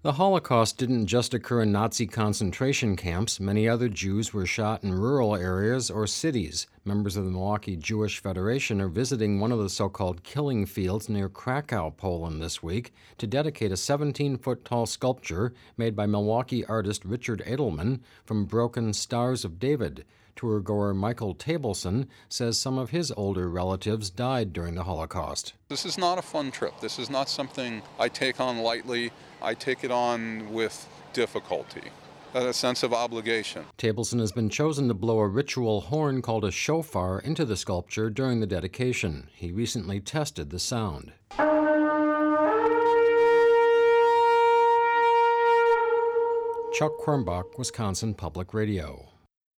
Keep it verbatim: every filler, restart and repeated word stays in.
The Holocaust didn't just occur in Nazi concentration camps. Many other Jews were shot in rural areas or cities. Members of the Milwaukee Jewish Federation are visiting one of the so-called killing fields near Krakow, Poland this week to dedicate a seventeen-foot-tall sculpture made by Milwaukee artist Richard Edelman from broken Stars of David. Tour-goer Michael Tableson says some of his older relatives died during the Holocaust. This is not a fun trip. This is not something I take on lightly. I take it on with difficulty, a sense of obligation. Tableson has been chosen to blow a ritual horn called a shofar into the sculpture during the dedication. He recently tested the sound. Chuck Quirmbach, Wisconsin Public Radio.